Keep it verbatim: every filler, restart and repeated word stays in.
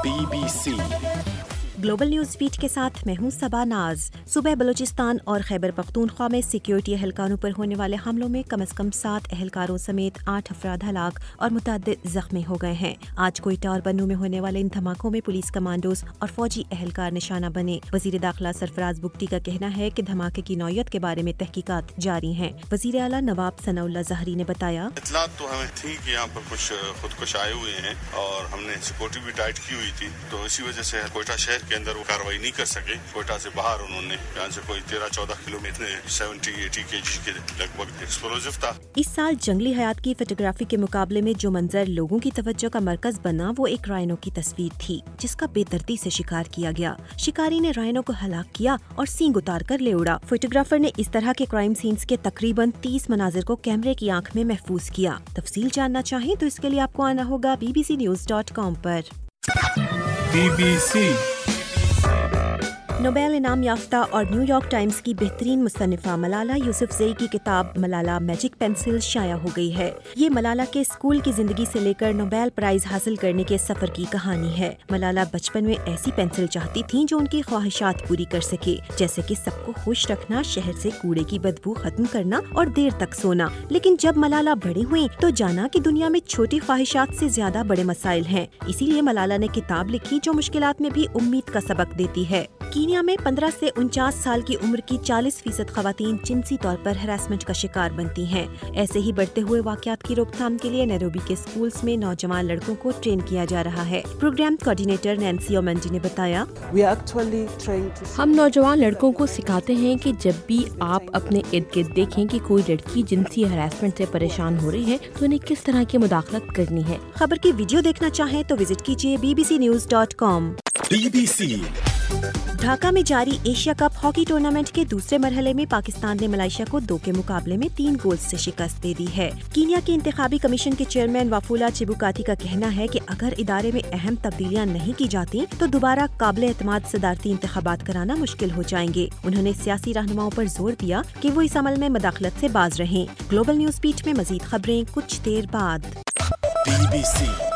Be B C global news beat کے ساتھ میں ہوں صبا ناز۔ صوبہ بلوچستان اور خیبر پختونخوا میں سیکیورٹی اہلکاروں پر ہونے والے حملوں میں کم از کم سات اہلکاروں سمیت آٹھ افراد ہلاک اور متعدد زخمی ہو گئے ہیں۔ آج کوئٹہ اور بنوں میں ہونے والے ان دھماکوں میں پولیس کمانڈوز اور فوجی اہلکار نشانہ بنے۔ وزیر داخلہ سرفراز بگٹی کا کہنا ہے کہ دھماکے کی نوعیت کے بارے میں تحقیقات جاری ہیں۔ وزیر اعلیٰ نواب ثناء اللہ ظہری نے بتایا، اطلاعات تو ہمیں تھی کہ یہاں پر کچھ خودکش آئے ہوئے ہیں اور ہم نے سیکورٹی بھی ٹائٹ کی ہوئی تھی، تو اسی وجہ سے کوئٹہ شہر کے اندر وہ کارروائی نہیں کر سکے۔ کوئٹہ سے باہر انہوں نے یہاں سے کوئی تیرہ چودہ کلو میٹر سیونٹی ایٹی کے جی کے لگ بھگ ایکسپلوزو تھا۔ اس سال جنگلی حیات کی فوٹوگرافی کے مقابلے میں جو منظر لوگوں کی توجہ کا مرکز بنا وہ ایک رائنو کی تصویر تھی جس کا بے دردی سے شکار کیا گیا۔ شکاری نے رائنو کو ہلاک کیا اور سینگ اتار کر لے اڑا۔ فوٹوگرافر نے اس طرح کے کرائم سینز کے تقریباً تیس مناظر کو کیمرے کی آنکھ میں محفوظ کیا۔ تفصیل جاننا چاہیں تو اس کے لیے آپ کو آنا ہوگا B B C news dot com پر۔ بی بی سی نوبیل انعام یافتہ اور نیو یارک ٹائمز کی بہترین مصنفہ ملالہ یوسفزئی کی کتاب ملالہ میجک پینسل شائع ہو گئی ہے۔ یہ ملالہ کے اسکول کی زندگی سے لے کر نوبیل پرائز حاصل کرنے کے سفر کی کہانی ہے۔ ملالہ بچپن میں ایسی پینسل چاہتی تھیں جو ان کی خواہشات پوری کر سکے، جیسے کہ سب کو خوش رکھنا، شہر سے کوڑے کی بدبو ختم کرنا اور دیر تک سونا۔ لیکن جب ملالہ بڑی ہوئیں تو جانا کہ دنیا میں چھوٹی خواہشات سے زیادہ بڑے مسائل ہیں۔ اسی لیے ملالہ نے کتاب لکھی جو مشکلات میں بھی امید کا سبق دیتی ہے۔ کینیا میں پندرہ سے انچاس سال کی عمر کی چالیس فیصد خواتین جنسی طور پر ہراسمنٹ کا شکار بنتی ہیں۔ ایسے ہی بڑھتے ہوئے واقعات کی روک تھام کے لیے نیروبی کے اسکولز میں نوجوان لڑکوں کو ٹرین کیا جا رہا ہے۔ پروگرام کوآرڈینیٹر نینسی اومنڈی نے بتایا، ہم نوجوان لڑکوں کو سکھاتے ہیں کہ جب بھی آپ اپنے ارد گرد دیکھیں کہ کوئی لڑکی جنسی ہراسمنٹ سے پریشان ہو رہی ہے تو انہیں کس طرح کی مداخلت کرنی ہے۔ خبر کی ویڈیو دیکھنا چاہیں تو وزٹ کیجیے B B C news dot com. B B C Dhaka میں جاری ایشیا کپ ہاکی ٹورنامنٹ کے دوسرے مرحلے میں پاکستان نے ملائیشیا کو دو کے مقابلے میں تین گولز سے شکست دے دی ہے۔ کینیا کے انتخابی کمیشن کے چیئرمین وافولا چبوکاتی کا کہنا ہے کہ اگر ادارے میں اہم تبدیلیاں نہیں کی جاتی تو دوبارہ قابل اعتماد صدارتی انتخابات کرانا مشکل ہو جائیں گے۔ انہوں نے سیاسی رہنماؤں پر زور دیا کہ وہ اس عمل میں مداخلت سے باز رہیں۔ گلوبل نیوز بیٹ میں مزید خبریں کچھ دیر بعد۔ Be B C